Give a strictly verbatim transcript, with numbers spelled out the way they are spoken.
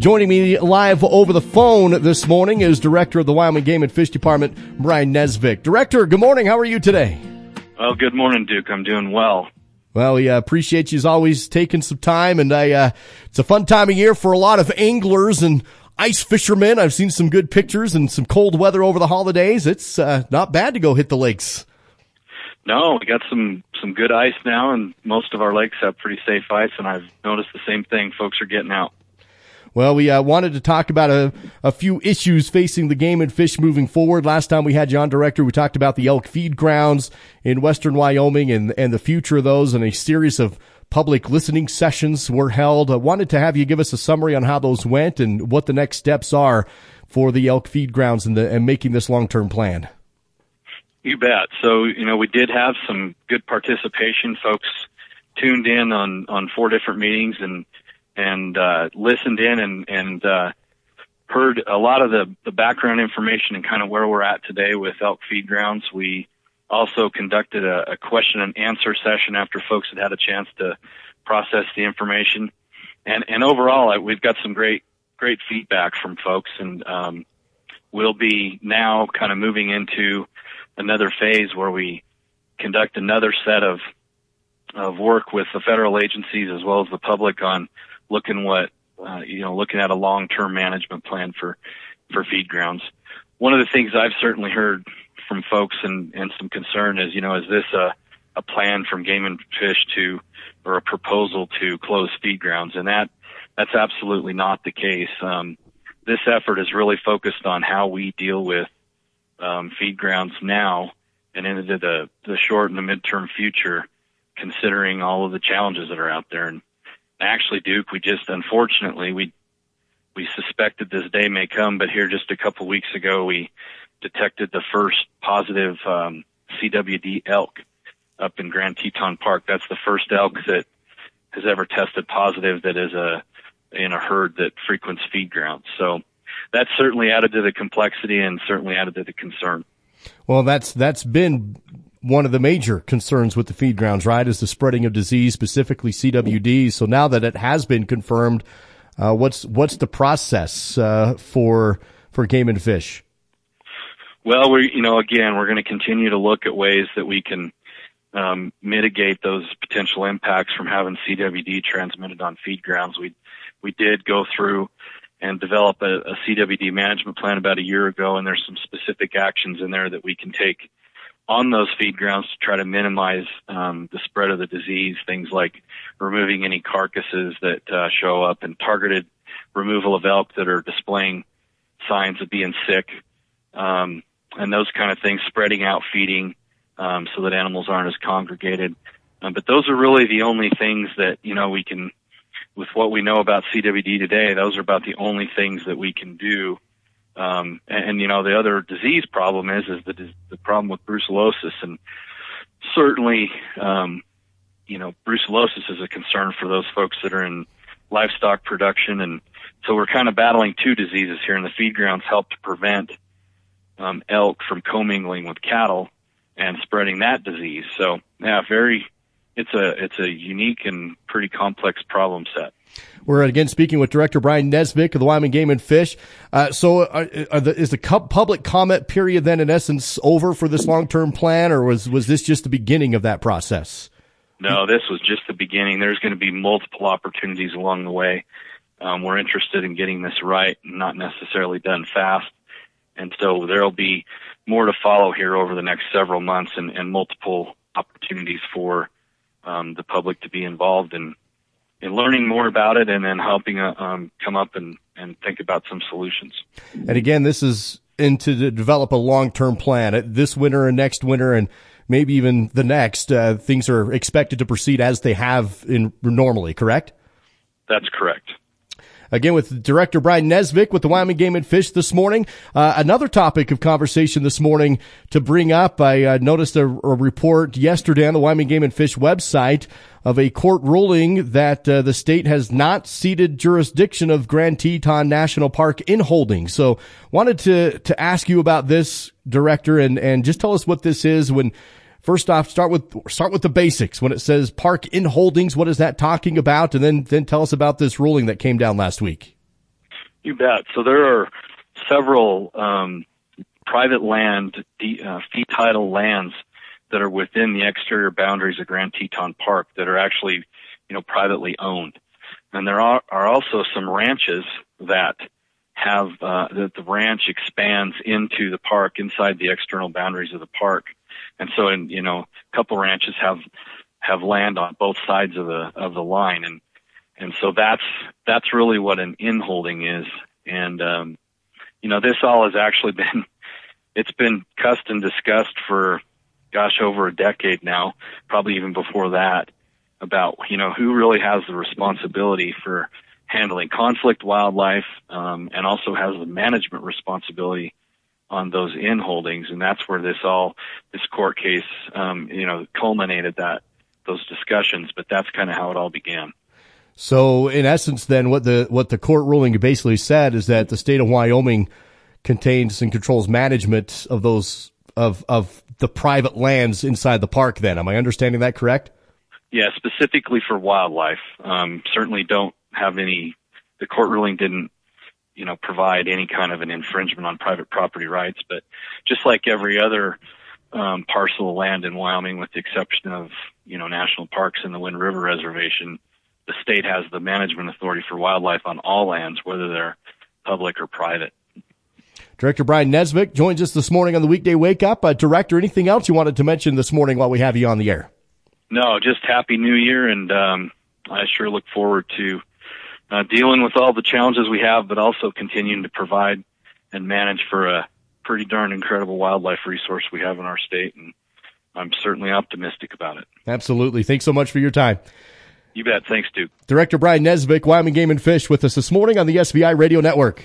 Joining me live over the phone this morning is Director of the Wyoming Game and Fish Department, Brian Nesvik. Director, good morning. How are you today? Well, good morning, Duke. I'm doing well. Well, we uh, appreciate you as always taking some time, and I, uh, it's a fun time of year for a lot of anglers and ice fishermen. I've seen some good pictures and some cold weather over the holidays. It's uh, not bad to go hit the lakes. No, we got some, some good ice now, and most of our lakes have pretty safe ice, and I've noticed the same thing. Folks are getting out. Well, we uh, wanted to talk about a, a few issues facing the game and fish moving forward. Last time we had you on, Director, we talked about the elk feed grounds in western Wyoming and, and the future of those, and a series of public listening sessions were held. I wanted to have you give us a summary on how those went and what the next steps are for the elk feed grounds and, the, and making this long-term plan. You bet. So, you know, we did have some good participation. Folks tuned in on, on four different meetings and and uh, listened in and, and uh, heard a lot of the, the background information and kind of where we're at today with elk feed grounds. We also conducted a, a question and answer session after folks had had a chance to process the information. And, and overall, we've got some great, great feedback from folks, and um, we'll be now kind of moving into another phase where we conduct another set of of work with the federal agencies as well as the public on looking what, uh, you know, looking at a long-term management plan for, for feed grounds. One of the things I've certainly heard from folks and, and some concern is, you know, is this a, a plan from Game and Fish to, or a proposal to close feed grounds? And that, that's absolutely not the case. Um, this effort is really focused on how we deal with, um, feed grounds now and into the, the short and the midterm future, considering all of the challenges that are out there. And actually, Duke, we just, unfortunately, we we suspected this day may come, but here just a couple weeks ago, we detected the first positive um, C W D elk up in Grand Teton Park. That's the first elk that has ever tested positive that is a in a herd that frequents feed grounds. So that's certainly added to the complexity and certainly added to the concern. Well, that's that's been one of the major concerns with the feed grounds, right, is the spreading of disease, specifically C W D. So now that it has been confirmed, uh, what's what's the process uh, for for Game and Fish? Well, we you know again we're going to continue to look at ways that we can um, mitigate those potential impacts from having C W D transmitted on feed grounds. We we did go through and develop a, a C W D management plan about a year ago, and there's some specific actions in there that we can take on those feed grounds to try to minimize um, the spread of the disease, things like removing any carcasses that uh, show up and targeted removal of elk that are displaying signs of being sick, um, and those kind of things, spreading out feeding um, so that animals aren't as congregated. Um, but those are really the only things that, you know, we can, with what we know about C W D today, those are about the only things that we can do. Um, and, and, you know, the other disease problem is, is the, the problem with brucellosis. And certainly, um, you know, brucellosis is a concern for those folks that are in livestock production. And so we're kind of battling two diseases here, and the feed grounds help to prevent, um, elk from commingling with cattle and spreading that disease. So, yeah, very, it's a, it's a unique and pretty complex problem set. We're again speaking with Director Brian Nesvik of the Wyoming Game and Fish. Uh, so are, are the, is the public comment period then in essence over for this long-term plan, or was, was this just the beginning of that process? No, this was just the beginning. There's going to be multiple opportunities along the way. Um, we're interested in getting this right and not necessarily done fast. And so there'll be more to follow here over the next several months, and, and multiple opportunities for um, the public to be involved in in learning more about it, and then helping uh, um, come up and, and think about some solutions. And again, this is into to develop a long-term plan. This winter and next winter and maybe even the next, uh, things are expected to proceed as they have in normally, correct? That's correct. Again, with Director Brian Nesvik with the Wyoming Game and Fish this morning. Uh, another topic of conversation this morning to bring up. I uh, noticed a, a report yesterday on the Wyoming Game and Fish website of a court ruling that uh, the state has not ceded jurisdiction of Grand Teton National Park in holding. So wanted to, to ask you about this, Director, and, and just tell us what this is. When First off, start with start with the basics. When it says park in holdings, what is that talking about? And then then tell us about this ruling that came down last week. You bet. So there are several um, private land, uh, fee title lands that are within the exterior boundaries of Grand Teton Park that are actually, you know, privately owned. And there are, are also some ranches that have, uh, that the ranch expands into the park inside the external boundaries of the park. And so, in, you know, a couple ranches have, have land on both sides of the, of the line. And, and so that's, that's really what an inholding is. And, um, you know, this all has actually been, it's been cussed and discussed for, gosh, over a decade now, probably even before that, about, you know, who really has the responsibility for handling conflict wildlife, um, and also has the management responsibility on those inholdings. And that's where this all, this court case, um, you know, culminated that, those discussions, but that's kind of how it all began. So in essence, then what the, what the court ruling basically said is that the state of Wyoming contains and controls management of those, of, of the private lands inside the park then. Am I understanding that correct? Yeah, specifically for wildlife. Um, certainly don't have any, the court ruling didn't, you know, provide any kind of an infringement on private property rights, but just like every other, um, parcel of land in Wyoming, with the exception of, you know, national parks and the Wind River Reservation, the state has the management authority for wildlife on all lands, whether they're public or private. Director Brian Nesvik joins us this morning on the Weekday Wake Up. Uh, Director, anything else you wanted to mention this morning while we have you on the air? No, just Happy New Year, and um, I sure look forward to uh, dealing with all the challenges we have, but also continuing to provide and manage for a pretty darn incredible wildlife resource we have in our state, and I'm certainly optimistic about it. Absolutely. Thanks so much for your time. You bet. Thanks, Duke. Director Brian Nesvik, Wyoming Game and Fish, with us this morning on the S B I Radio Network.